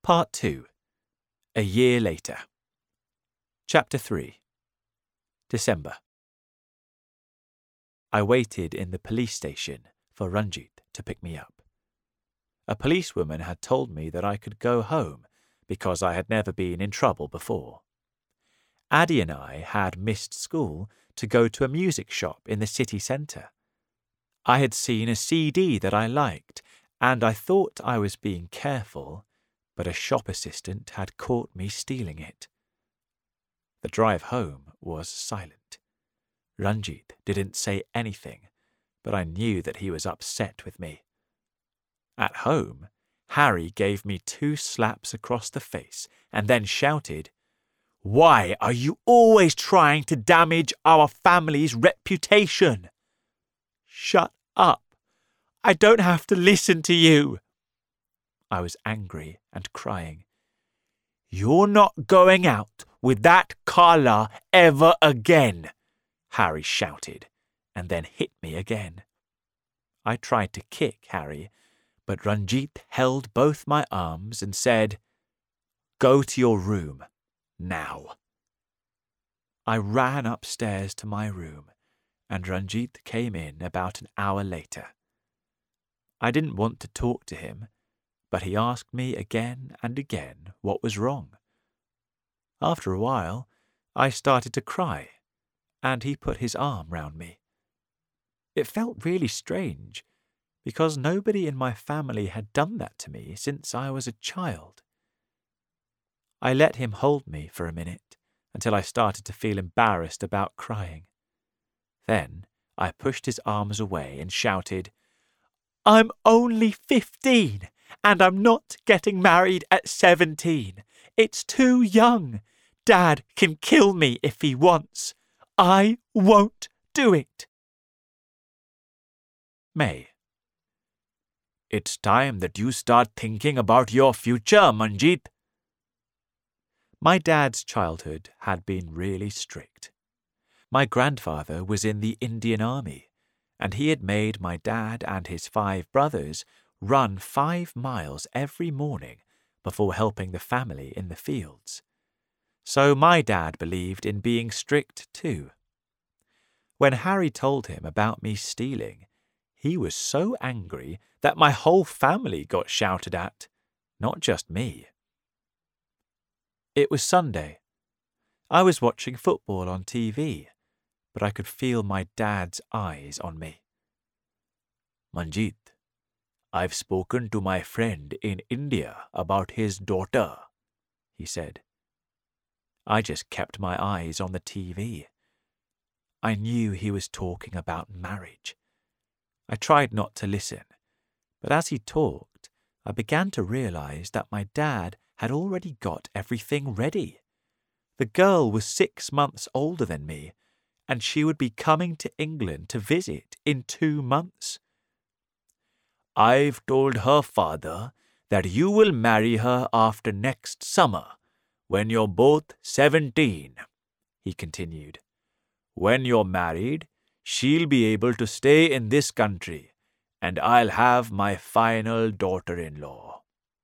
Part 2. A Year Later. Chapter 3. December. I waited in the police station for Ranjit to pick me up. A policewoman had told me that I could go home because I had never been in trouble before. Addie and I had missed school to go to a music shop in the city centre. I had seen a CD that I liked, and I thought I was being careful, but a shop assistant had caught me stealing it. The drive home was silent. Ranjit didn't say anything, but I knew that he was upset with me. At home, Harry gave me 2 slaps across the face and then shouted, "Why are you always trying to damage our family's reputation?" "Shut up! I don't have to listen to you!" I was angry and crying. "You're not going out with that Carla ever again," Harry shouted, and then hit me again. I tried to kick Harry, but Ranjit held both my arms and said, "Go to your room, now." I ran upstairs to my room, and Ranjit came in about an hour later. I didn't want to talk to him, but he asked me again and again what was wrong. After a while, I started to cry, and he put his arm round me. It felt really strange, because nobody in my family had done that to me since I was a child. I let him hold me for a minute, until I started to feel embarrassed about crying. Then I pushed his arms away and shouted, "I'm only 15, and I'm not getting married at 17. It's too young. Dad can kill me if he wants. I won't do it." May. It's time that you start thinking about your future, Manjeet. My dad's childhood had been really strict. My grandfather was in the Indian Army, and he had made my dad and his 5 brothers run 5 miles every morning before helping the family in the fields. So my dad believed in being strict too. When Harry told him about me stealing, he was so angry that my whole family got shouted at, not just me. It was Sunday. I was watching football on TV, but I could feel my dad's eyes on me. "Manjeet, I've spoken to my friend in India about his daughter," he said. I just kept my eyes on the TV. I knew he was talking about marriage. I tried not to listen, but as he talked, I began to realize that my dad had already got everything ready. The girl was 6 months older than me, and she would be coming to England to visit in 2 months. "I've told her father that you will marry her after next summer, when you're both 17, he continued. "When you're married, she'll be able to stay in this country, and I'll have my final daughter-in-law."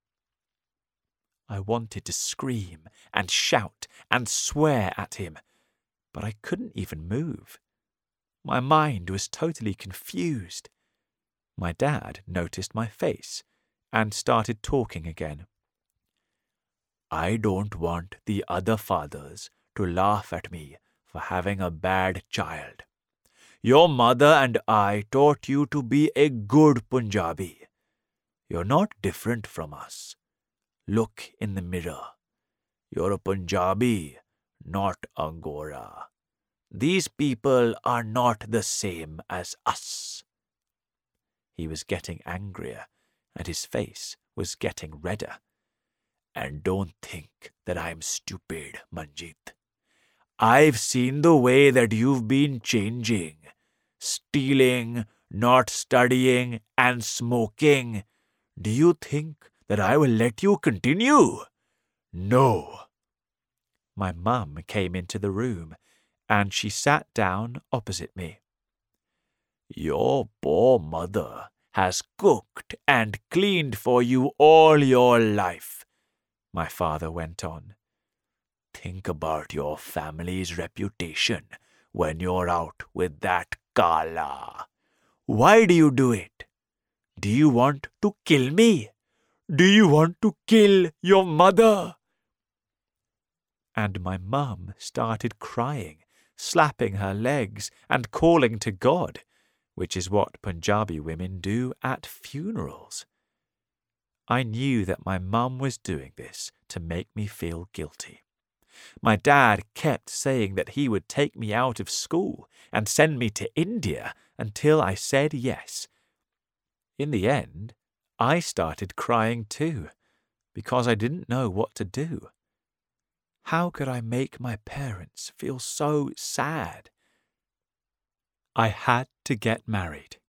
I wanted to scream and shout and swear at him, but I couldn't even move. My mind was totally confused. My dad noticed my face and started talking again. "I don't want the other fathers to laugh at me for having a bad child. Your mother and I taught you to be a good Punjabi. You're not different from us. Look in the mirror. You're a Punjabi, not a Gora. These people are not the same as us." He was getting angrier, and his face was getting redder. "And don't think that I'm stupid, Manjeet. I've seen the way that you've been changing. Stealing, not studying, and smoking. Do you think that I will let you continue? No." My mum came into the room, and she sat down opposite me. "Your poor mother has cooked and cleaned for you all your life. my father went on. Think about your family's reputation when you're out with that Kala. Why do you do it? Do you want to kill me? Do you want to kill your mother? And my mum started crying, slapping her legs and calling to God, which is what Punjabi women do at funerals. I knew that my mum was doing this to make me feel guilty. My dad kept saying that he would take me out of school and send me to India until I said yes. In the end, I started crying too, because I didn't know what to do. How could I make my parents feel so sad? I had to get married.